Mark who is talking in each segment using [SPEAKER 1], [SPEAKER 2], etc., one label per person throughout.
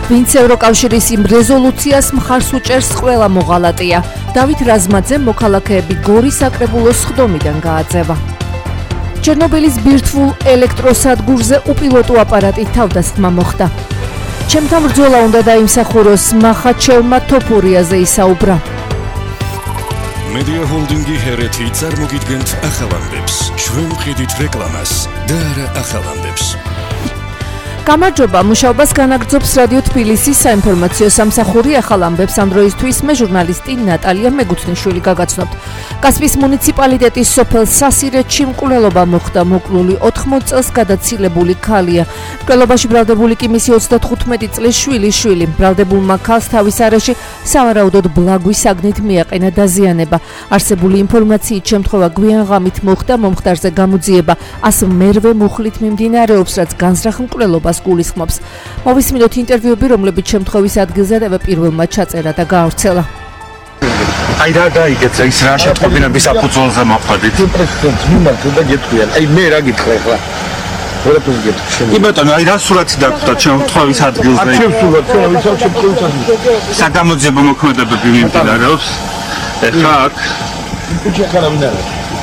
[SPEAKER 1] ვინც ევროკავშირის იმ რეზოლუციას მხარს უჭერს ყველა მოღალატეა. დავით რაზმაძემ მოქალაქეები გორის საკრებულოს სხდომიდან გააძევა. ჩერნობილის ბირთვულ ელექტროსადგურზე უპილოტო აპარატით თავდასხმა მოხდა. ჩემთან ბრძოლა უნდა დაიმსახუროს, მახაჩევმა თოფურიაზე ისაუბრა.
[SPEAKER 2] Media Holdingi ჰერეთი წარმოგიდგენთ ახალ ამბებს. ჩვენ ვყიდით რეკლამას და არა ახალ ამბებს.
[SPEAKER 1] გამარჯობა, მუშაობას განაგრძობს რადიო თბილისის საინფორმაციო სამსახური. ახალ ამბებს ამ დროისთვის მე ჟურნალისტი ნატალია მეგუთნიშვილი გაგაცნობთ. კასპიის მუნიციპალიტეტის სოფელ სასირეთში მკვლელობა მოხდა. მოკლული 80 წელს გადაცილებული ქალია. მკვლელობაში ბრალდებული კი მისი 35 წლის შვილი. ბრალდებულმა ქალს თავის არეში სავარაუდოდ ბლაგვის საგნით მიაყენა დაზიანება. არსებული ინფორმაციით შემთხვევა გვიან ღამით მოხდა. მომხდარზე გამოძიება 100 მერვე მუხლით მიმდინარეობს, რაც განზრახ მკვლელობას გულისხმობს. მოვისმინოთ ინტერვიუები, რომლებიც შემთხვევის ადგილზევე პირველმა ჩაწერა და გაავრცელა.
[SPEAKER 3] აი რა გაიგეთ ის რა შეტყობინების საფუძველზე მოხდით? პრეზიდენტს მიმართა და გეტყვიან. აი მე რა გითხრა ახლა? ვერაფერს გეტყვი. კი ბატონო, აი რა სურათი დაგხვდა შემთხვევის ადგილზე? ჩემ სურათს, ვიცი შემთხვევის ადგილზე. საგამოძიებო მოქმედებები მიმდინარეობს. ეხლა აქ კუჩა ხარავინ არა.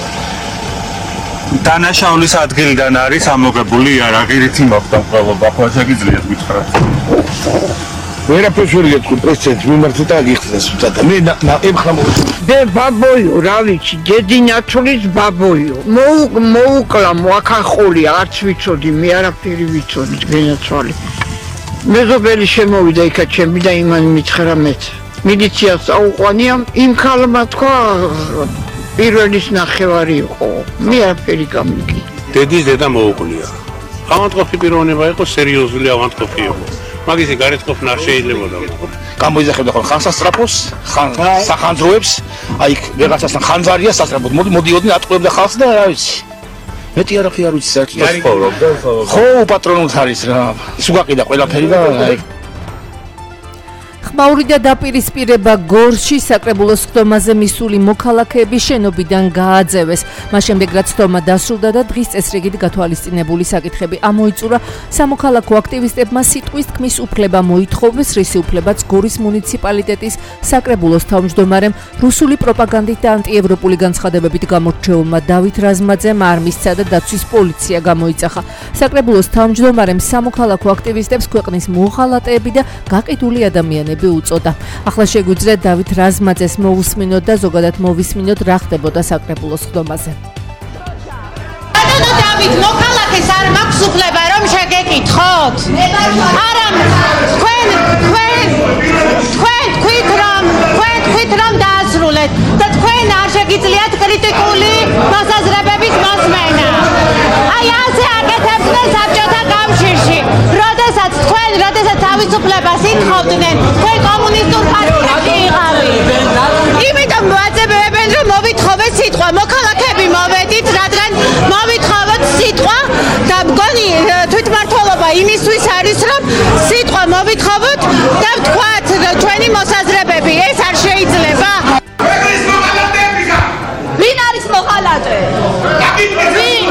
[SPEAKER 3] დანაშაულის ადგილიდან არის ამოგებული იარაღით მოხდა მკვლელობა. ხო შეგიძლიათ გითხრათ? ვერაფერს ვერ გეტყვი, პრეზიდენტს მიმართა და გიხსნას უცადა. მე ემხრა
[SPEAKER 4] მე ბაბოიო, რა ვიცი, გედინაცulis ბაბოიო. მოუკლა მოახახული, არც ვიცოდი, მე არაფერი ვიცოდი გენაცვალი. მეზობელი შემოვიდა იქა ჩემი და იმანი მიცხრამეთ. მილიციას აუყვანია, იმ ქალმა თქვა პირველის ნახევარი იყო. მე არაფერი გამიგი.
[SPEAKER 5] დედის დედა მოუყლია. ავანტყოფი პიროვნება იყო, სერიოზული ავანტყოფი იყო. მაგისი გარეთყოფნა არ შეიძლებოდა.
[SPEAKER 3] გამოიძახებდა ხოლმე ხანსასწრაფოს, სახანძროებს, აი ვეღაცასთან ხანძარია სასწრაფოდ. მოდიოდნენ ატყუებდა ხალხს და რა ვიცი. მეტი არაფერი არ ვიცი საერთოდ ცხოვრობდა. ხო, პატრონულს არის რა. ის უგაყიდა ყველაფერი და აი
[SPEAKER 1] ხმაური და დაპირისპირება გორში საკრებულოს სხდომაზე მისული მოქალაქეები შენობიდან გააძევეს. მას შემდეგ რაც სხდომა დასრულდა და დღის წესრიგით გათვალისწინებული საკითხები ამოიწურა, სამოქალაქო აქტივისტებმა სიტყვის თქმის უფლება მოითხოვეს, რისი უფლებაც გორის მუნიციპალიტეტის საკრებულოს თავმჯდომარემ რუსული პროპაგანდით და ანტიევროპული განცხადებებით გამორჩეულმა დავით რაზმაძემ არმისცა და დაცვის პოლიცია გამოიძახა. საკრებულოს თავმჯდომარემ სამოქალაქო აქტივისტებს ქვეყნის მოღალატეები და გაყიდული ადამიანები უწოდა. ახლა შეგვიძლია დავით რაზმაძეს მოვუსმინოთ და ზოგადად მოვისმინოთ რა ხდებოდა საკრებულოს სხდომაზე.
[SPEAKER 6] დავით, მოქალაქეს არ მაქვს უფლება რომ შეგეკითხოთ? არა, თქვენ თქვით რომ დაასრულეთ და თქვენ არ შეგიძლიათ კრიტიკული მოსაზრებების მოსმენა. აი ასე აკეთებდნენ საბჭოთა კავშირში. როდესაც თავისუფლებას ითხოვდნენ, თქვენ კომუნისტურ პარტიაში იყავით. იმიტომ მოაწყებენ რომ მოვითხოვეთ სიტყვა, მოქალაქეები მოვედით, რადგან მოვითხოვოთ სიტყვა და მგონი თვითმმართველობა იმისთვის არის, რომ სიტყვა მოვითხოვოთ და ვთქვათ ჩვენი მოსაზრებები. ეს არ შეიძლება. ვინ არის მოღალატე? ვინ?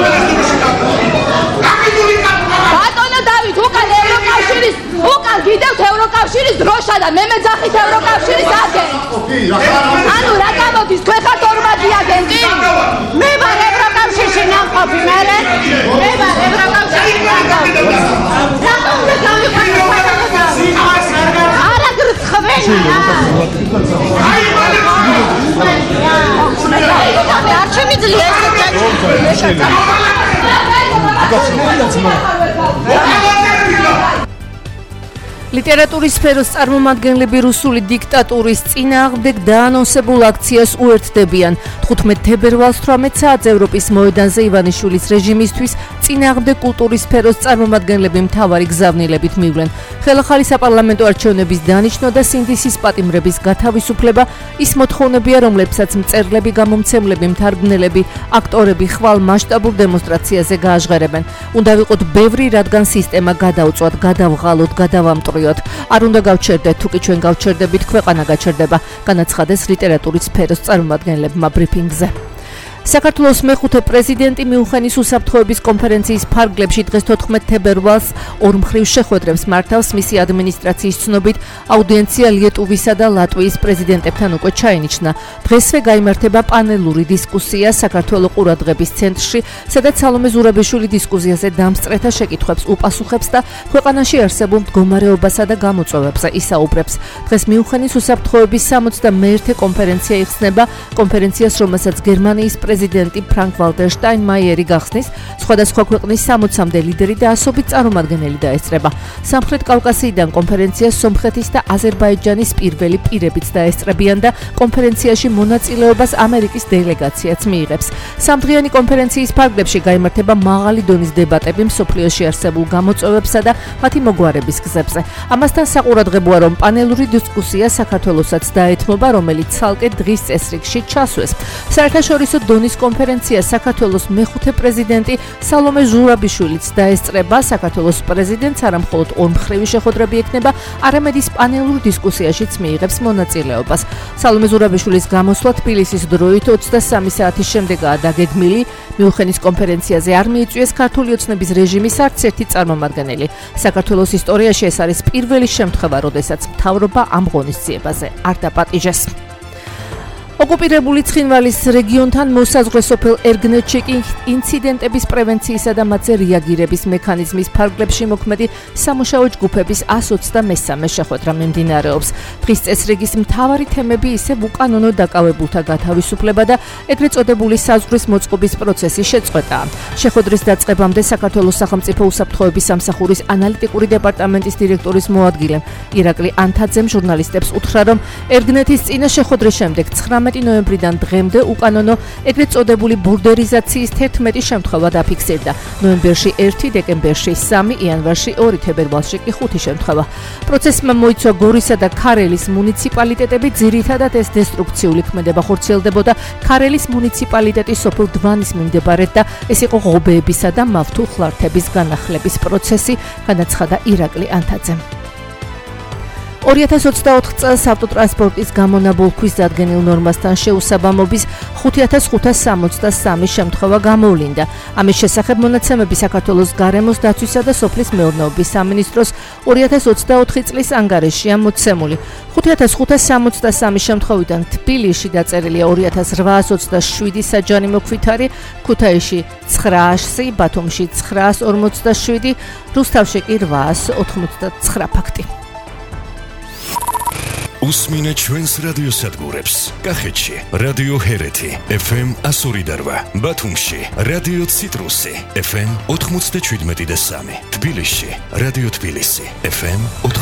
[SPEAKER 6] ბატონო დავით, უკან გიდევთ ევროკავშირის დროშა და მე მეძახით ევროკავშირის აგენტს. ანუ რა გამოდის, თქვენ ხართ ორმაგი აგენტი? მე ვარ ევროკავშირში ნამყოფი, მე ვარ ევროკავშირში ნამყოფი. რატომ მე გავიხარებ? არა გრცხვენა. არ შემიძლია ესე ლიტერატურის სფეროს წარმომადგენლები რუსული დიქტატურის წინააღმდეგ დაანონსებულ აქციას უერთდებიან. 15 თებერვალს 18 საათზე ევროპის მოედანზე ივანიშვილის რეჟიმისთვის წინააღმდეგ კულტურის სფეროს წარმომადგენლები მთავარი გზავნილებით მივლენ. ხელახალი საპარლამენტო არჩევნების დანიშნვა და სინდისის პატიმრების გათავისუფლება ის მოთხოვნებია, რომლებსაც მწერლები, გამომცემლები, მთარგმნელები, აქტორები ხვალ მასშტაბურ დემონსტრაციაზე გააჟღერებენ. უნდა ვიყოთ ბევრი, რადგან სისტემა გადაუწვათ, გადავღალოთ, გადავამტვრიოთ. არ უნდა გავჩერდეთ, თუკი ჩვენ გავჩერდებით, ქვეყანა გაჩერდება, განაცხადეს ლიტერატურის სფეროს წარმომადგენლებმა ბრიფინგზე.
[SPEAKER 1] საქართველოს მეხუთე პრეზიდენტი მიუნხენის უსაფრთხოების კონფერენციის ფარგლებში დღეს 14 თებერვალს ორ მხრივ შეხვედრებს მართავს. მისი ადმინისტრაციის ცნობით აუდიენცია ლიეტუვისა და ლატვიის პრეზიდენტებთან უკვე ჩაინიშნა. დღესვე გაიმართება პანელური დისკუსია საქართველოს ყურადღების ცენტრში, სადაც სალომე ზურაბიშვილი დისკუსიაზე დამსწრეთა შეკითხვებს უპასუხებს და ქვეყანაში არსებულ მდგომარეობასა და გამოწვევებზე ისაუბრებს. დღეს მიუნხენის უსაფრთხოების 61-ე კონფერენცია იხსნება. კონფერენციას, რომელსაც გერმანიის პრეზიდენტი ფრანკ ვალტერ შტაინმაიერი გახსნის, სხვადასხვა ქვეყნის 60-მდე ლიდერი და ასობით წარმომადგენელი დაესწრება. სამხრეთ კავკასიიდან კონფერენციას სომხეთის და აზერბაიჯანის პირველი პირებიც დაესწრებიან და კონფერენციაში მონაწილეობას ამერიკის დელეგაციაც მიიღებს. სამდღიანი კონფერენციის ფარგლებში გაიმართება მაღალი დონის დებატები მსოფლიოში არსებულ გამოწვევებსა და მათი მოგვარების გზებზე. ამასთან საყურადღებოა, რომ პანელური დისკუსია საქართველოსაც დაეთმობა, რომელიც ცალკე დღის წესრიგში ჩასვეს. საერთაშორისო დონის კონფერენცია საქართველოს მეხუთე პრეზიდენტი სალომე ზურაბიშვილიც დაესწრება. საქართველოს პრეზიდენტს არა მხოლოდ ორმხრივი შეხვედრები ექნება, არამედ ის პანელურ დისკუსიაშიც მიიღებს მონაწილეობას. სალომე ზურაბიშვილის გამოსვლა თბილისის დროით 23 საათის შემდეგაა დაგეგმილი. მიუნხენის კონფერენციაზე არ მიიწვიეს ქართული ოცნების რეჟიმის არც ერთი წარმომადგენელი. საქართველოს ისტორიაში ეს არის პირველი შემთხვევა, როდესაც მთავრობა ამ ღონისძიებაზე არ დაპატიჟეს. ოკუპირებული ცხინვალის რეგიონთან მოსაზღვრე სოფელ ერგნეთში კი ინციდენტების პრევენციისა და მათზე რეაგირების მექანიზმის ფარგლებში მოქმედი სამუშაო ჯგუფების 123 შეხვედრა მიმდინარეობს. დღის წესრიგის მთავარი თემები ისევ უკანონო დაკავებულთა გათავისუფლება და ეგრეთ წოდებული საზღვრის მოწყობის პროცესის შეწყვეტაა. შეხვედრის დაწყებამდე საქართველოს სახელმწიფო უსაფრთხოების სამსახურის ანალიტიკური დეპარტამენტის დირექტორის მოადგილე ირაკლი ანთაძემ ჟურნალისტებს უთხრა, რომ ერგნეთის წინა შეხვედრის შემდეგ 19 ნოემბრიდან დღემდე უკანონო ეგრეთ წოდებული ბურდერიზაციის 11 შემთხვევა დაფიქსირდა. ნოემბერში 1, დეკემბერში 3, იანვარში 2, თებერვალში კი 5 შემთხვევა. პროცესმა მოიცვა გორისა და ქარელის მუნიციპალიტეტები, ძირითადად ეს დესტრუქციული ქმედება ხორციელდებოდა ქარელის მუნიციპალიტეტის სოფელ დვანის მიმდებარედ და ეს იყო ღობეებისა და მავთულხლართების განახლების პროცესი, განაცხადა ირაკლი ანთაძემ. 2024 წელს ავტოტრანსპორტის გამონაბოლქვის დადგენილ ნორმასთან შეუსაბამობის 5563 შემთხვევა გამოვლინდა. ამის შესახებ მონაცემები საქართველოს გარემოს დაცვისა და სოფლის მეურნეობის სამინისტროს 2024 წლის ანგარიშია მოცემული. 5563 შემთხვევიდან თბილისში დაწერილია 2827 საჯარი მოქვითარი, ქუთაისში 900, ბათუმში 947, რუსთავში კი 889 ფაქტი.
[SPEAKER 2] უსმინე ჩვენს რადიოსადგურებს. კახეთში რადიო ჰერეთი FM 102.8, ბათუმში რადიო ციტრუსი FM 97.3, თბილისში რადიო თბილისი FM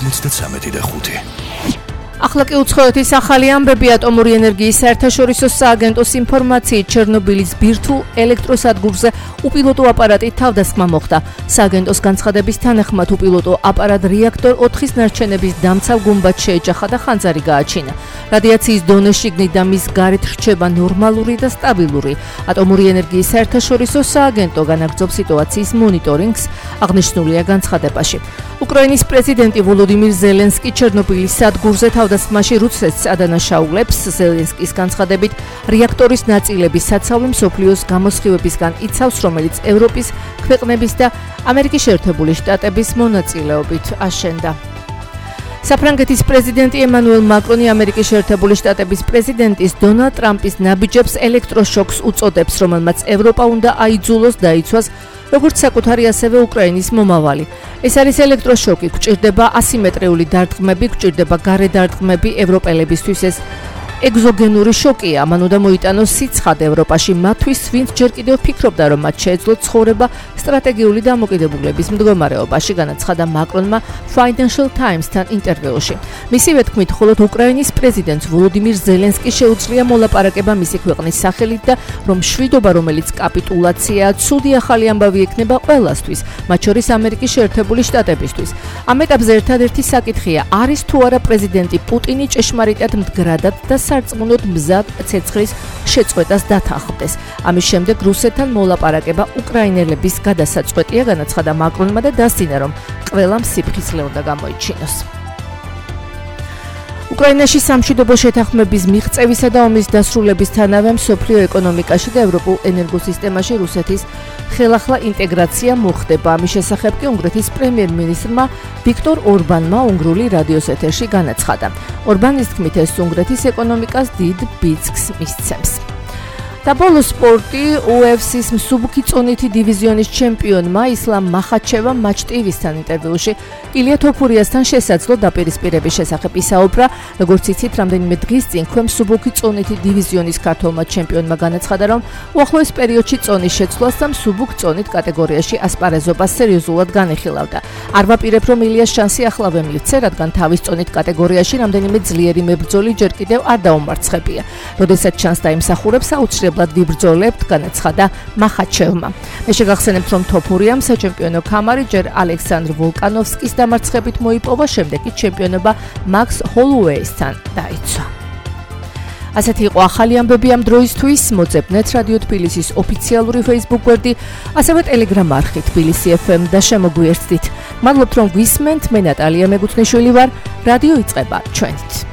[SPEAKER 2] 93.5.
[SPEAKER 1] ახლა კი უცხოეთის ახალი ამბები. ატომური ენერგიის საერთაშორისო სააგენტოს ინფორმაციით, ჩერნობილის ბირთვულ ელექტროსადგურზე უპილოტო აპარატი თავდასხმა მოხდა. სააგენტოს განცხადების თანახმად უპილოტო აპარატ რეაქტორ 4-ის ნარჩენების დამცავ გუმბათს შეეჯახა და ხანძარი გააჩინა. რადიაციის დონე შიგნით და მის გარეთ რჩება ნორმალური და სტაბილური. ატომური ენერგიის საერთაშორისო სააგენტო განაგრძობს სიტუაციის მონიტორინგს, აღნიშნულია განცხადებაში. უკრაინის პრეზიდენტი ვოლოდიმირ ზელენსკი ჩერნობილის სადგურზე თავდასხმაში რუსეთს ადანაშაულებს. ზელენსკის განცხადებით, რეაქტორის ნაწილები საცავი მსოფლიოს გამოსხივებისგან იცავს, რომელიც ევროპის ქვეყნების და ამერიკის შეერთებული შტატების მონაწილეობით აშენდა. საფრანგეთის პრეზიდენტი ემანუელ მაკრონი ამერიკის შეერთებული შტატების პრეზიდენტის დონალდ ტრამპის ნაბიჯებს ელექტროშოკს უწოდებს, რომელმაც ევროპა უნდა აიძულოს დაიცვას როგორც საკუთარი, ასევე უკრაინის მომავალი. ეს არის ელექტროშოკი, გვჭირდება ასიმეტრიული დარტყმები, გვჭირდება გარე დარტყმები ევროპელებისთვის. ეს ეგზოგენური შოკია, მან უნდა მოიტანოს სიცხადე ევროპაში მათთვის, ვინც ჯერ კიდევ ფიქრობდა, რომ მათ შეეძლოთ ცხოვრება სტრატეგიული დამოკიდებულების მდგომარეობაში, განაცხადა მაკრონმა Financial Times-თან ინტერვიუში. მისივე თქმით, მხოლოდ უკრაინის პრეზიდენტს ვოლოდიმირ ზელენსკის შეუძლია მოლაპარაკება მისი ქვეყნის სახელით და რომ მშვიდობა, რომელიც კაპიტულაციაა, ცუდი ახალი ამბავი ექნება ყველასთვის, მათ შორის ამერიკის შეერთებული შტატებისთვის. ამ ეტაპზე ერთადერთი საკითხია, არის თუ არა პრეზიდენტი პუტინი ჭეშმარიტად მდგრადად და სარწმუნოდ მზად ცეცხლის შეწყვეტას დათანხმდეს. ამის შემდეგ რუსეთთან მოლაპარაკება უკრაინელების გადასაწყვეტია, განაცხადა მაკრონმა და დასძინა, რომ ყველამ სიფხიზლე უნდა გამოიჩინოს. უკრაინაში სამშვიდობო შეთანხმების მიღწევისა და ომის დასრულებისთანავე მსოფლიო ეკონომიკაში და ევროპულ ენერგოსისტემაში რუსეთის ხელახლა ინტეგრაცია მოხდება. ამის შესახებ კი უნგრეთის პრემიერ-მინისტრმა ვიქტორ ორბანმა უნგრული რადიოს ეთერში განაცხადა. ორბანის თქმით, ეს უნგრეთის ეკონომიკას დიდ ბიძგს მისცემს. და ბოლო სპორტი UFC-ს მსუბუქი წონითი დივიზიონის ჩემპიონმა ისლამ მახაჩევამ матч TV-სთან ინტერვიუში ილია თოფურიასთან შესაძლო დაპირისპირების შესახებ ისაუბრა. როგორც იცით, რამდენიმე დღის წინ ქვემ მსუბუქი წონითი დივიზიონის ქართველმა ჩემპიონმა განაცხადა, რომ უახლოეს პერიოდში წონის შეცვლას და მსუბუქ წონით კატეგორიაში ასპარეზობას სერიოზულად განიხილავდა. არ ვაპირებ, რომ ილიას შანსი ახლავე მივცე, რადგან თავის წონით კატეგორიაში რამდენიმე ძლიერი მებრძოლი ჯერ კიდევ არ დაუმარცხებია. როდესაც ჩანს დაიმსახურებს, აუცილებლად ვიბრძოლებთ, განაცხადა მახაჩევმა. მე შეგახსენებთ, რომ თოფურიამ საჩემპიონო ქამარი ჯერ ალექსანდრ ვოლკანოვსკის დამარცხებით მოიპოვა, შემდეგ კი ჩემპიონობა მაქს ჰოლუეისთან დაიცვა. ასეთი იყო ახალი ამბები ამ დროისთვის. მოძებნეთ რადიო თბილისის ოფიციალური Facebook გვერდი, ასევე Telegram არხი თბილისი FM და შემოგვიერთდით. მადლობთ, რომ გვისმენთ. მე ნატალია მეგუთნიშვილი ვარ. რადიო იწყება ჩვენით.